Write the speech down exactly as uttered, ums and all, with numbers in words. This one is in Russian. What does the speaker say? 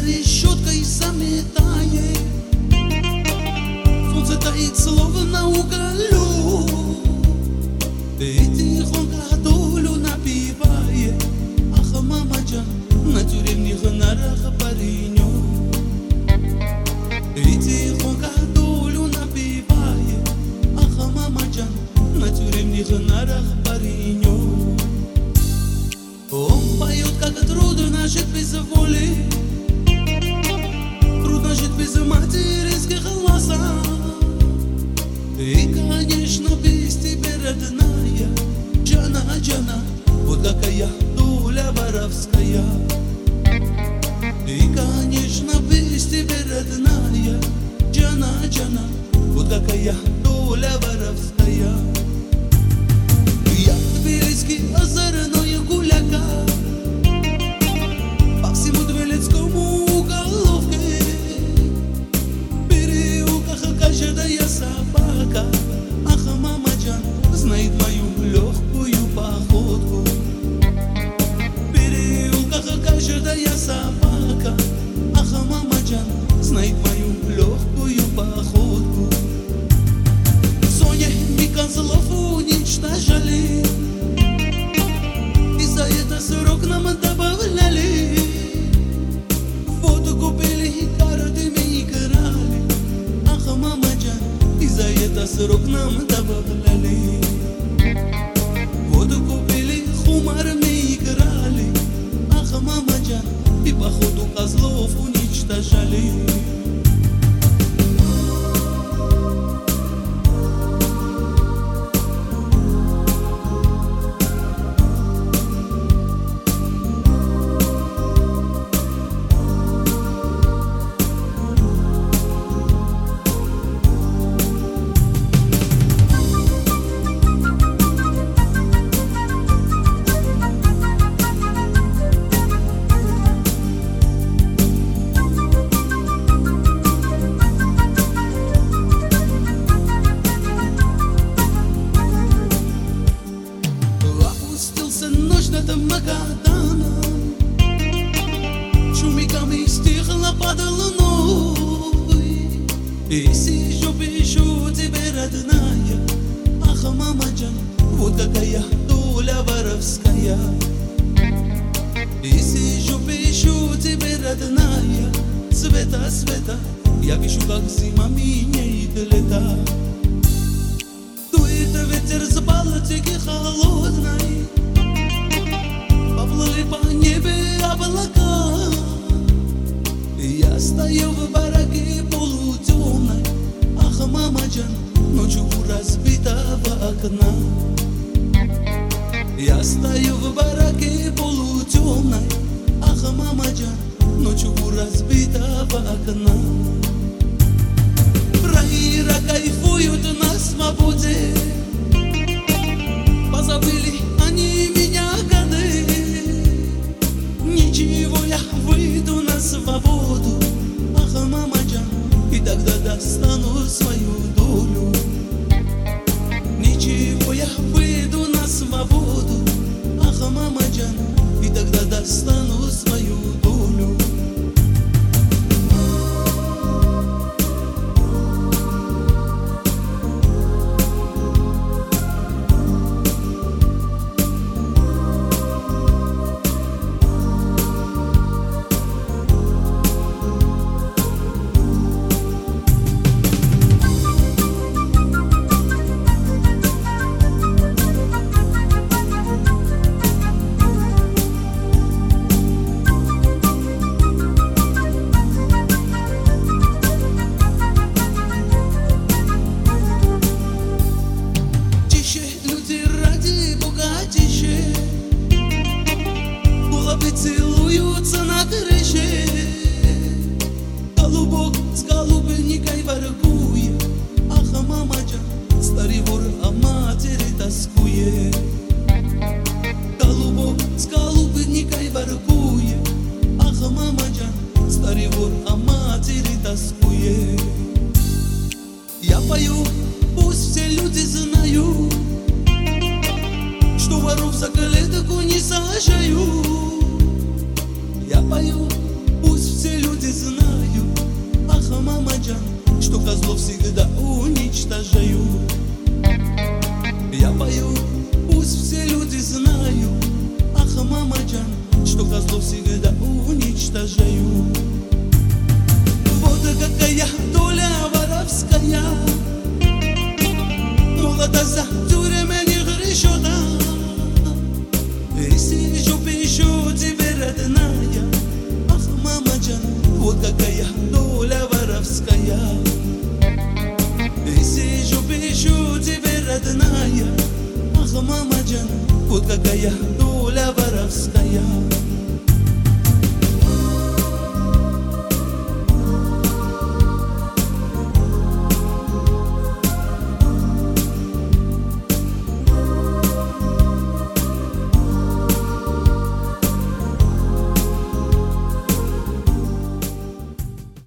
решеткой заметает. Солнце таит словно уголю, и тихонько долю напевает. Ах, мамаджан, на тюремных нарах паренек, и тихонько долю напевает. Ах, мамаджан, на тюремных нарах паренек. Он поет, как трудно жить без воли, трудно жить без материнских глаза. И, конечно, без тебя, родная, Джана, Джана, вот какая доля воровская. И, конечно, без тебя, родная, Джана, Джана, вот какая доля воровская. Я тбилисский озорной гуляка, по всему Тбилисскому уголовке, в переулках каждая собака. Ах, мамаджан, знает мою легкую походку, в переулках каждая собака. Ах, мамаджан, знает мою легкую походку. Соня и Козлов уничтожали, и за это срок нам добавляли. Фото купили, картами играли. Ах, мамаджан, и за это срок нам добавляли. Фото купили, хумарами играли. Ах, мамаджан, и походу козлов уничтожали. Ночь над Магаданом, шумиками стихла под луной. И сижу, пишу тебе, родная. Ах, мамаджан, вот какая доля воровская. И сижу, пишу тебе, родная. Света, света, я пишу, как зима меняет лета. Дует ветер с Балтики холодной, поплыли по небу облака. Я стою в бараке полутемной. Ах, мамаджан, ночью у разбитого окна. Я стою в бараке полутемной. Ах, мамаджан, ночью у разбитого окна. Фраера кайфуют на свободе, позабыли они меня годы. Ничего, я выйду на свободу. Ах, мамаджан, и тогда достану свою долю. Ничего, я выйду на свободу. Ах, мамаджан, и тогда достану свою долю. Целуются на крыше, голубок с голубникой воркует. Ах, мамаджан, старый вор о матери тоскует. Голубок с голубникой воркует. Ах, мамаджан, старый вор о матери тоскует. Я пою, пусть все люди знают, что воров за клетку не сажают. Я пою, пусть все люди люди знают, ах, мама Джан, что козлов всегда уничтожают. Я пою, пусть все люди знают, ах, мама Джан, что козлов всегда уничтожают. Вот какая доля воровская, молода за тюрьмами решета. И сижу, пишу тебе